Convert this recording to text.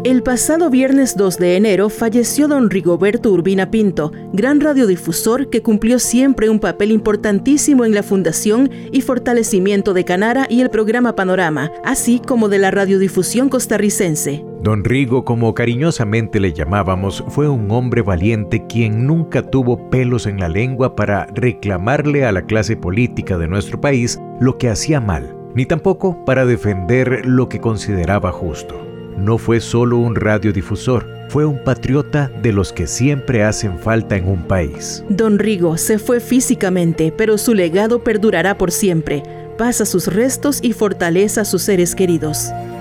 El pasado viernes 2 de enero falleció don Rigoberto Urbina Pinto, gran radiodifusor que cumplió siempre un papel importantísimo en la fundación y fortalecimiento de Canara y el programa Panorama, así como de la radiodifusión costarricense. Don Rigo, como cariñosamente le llamábamos, fue un hombre valiente quien nunca tuvo pelos en la lengua para reclamarle a la clase política de nuestro país lo que hacía mal, ni tampoco para defender lo que consideraba justo. No fue solo un radiodifusor, fue un patriota de los que siempre hacen falta en un país. Don Rigo se fue físicamente, pero su legado perdurará por siempre. Paz a sus restos y fortaleza a sus seres queridos.